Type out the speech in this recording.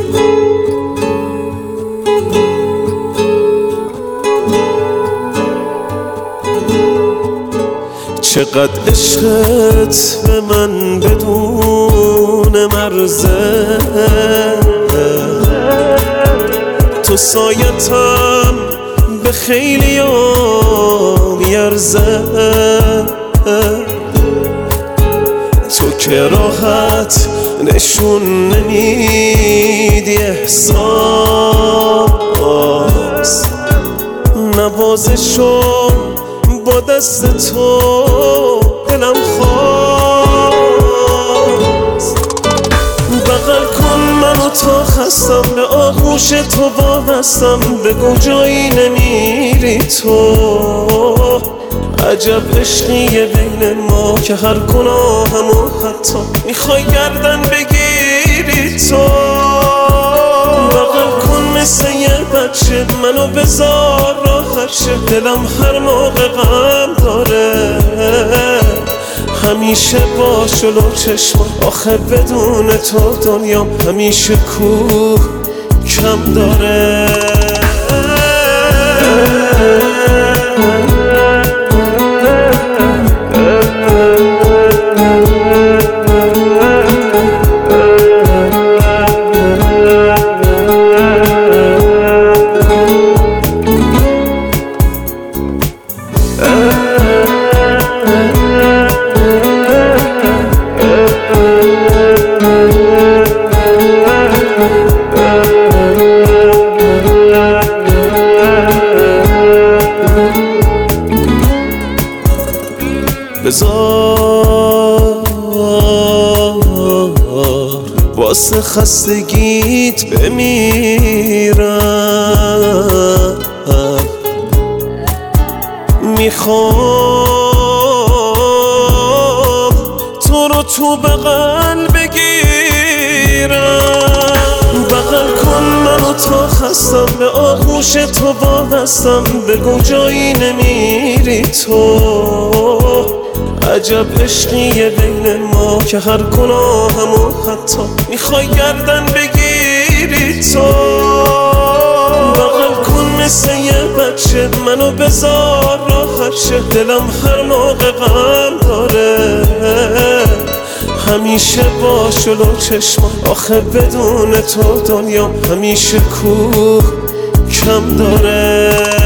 چقدر عشقت به من بدون مرزه، تو سایتم به خیلی میارزه، تو که راحت نشون نمیدی احساس، نوازشم با دست تو دلم خواست. بغل کن منو تا خستم، به آغوش تو وابستم، بگو جایی نمیری تو. عجب عشقیه بین ما که هر گناهمو حتی میخوای گردن بگیری تو. بغل کن مثل یه بچه منو بذار راحت شه، دلم هر موقع غم داره همیشه با جلو چشمم، آخه بدون تو دنیام همیشه کوه کم داره. بذار واسه خستگیت بمیرم، میخوام تو رو تو بغل بگیرم. بغل کن منو تا خستم، به آغوش تو وابستم، بگو جایی نمیری تو. عجب عشقیه بین ما که هر گناهمو حتی میخوای گردن بگیری تو. بغل کن مثل یه بچه منو بذار راحت شه، دلم هر موقع غم داره همیشه با جلو چشمم، آخه بدون تو دنیام همیشه کوه کم داره.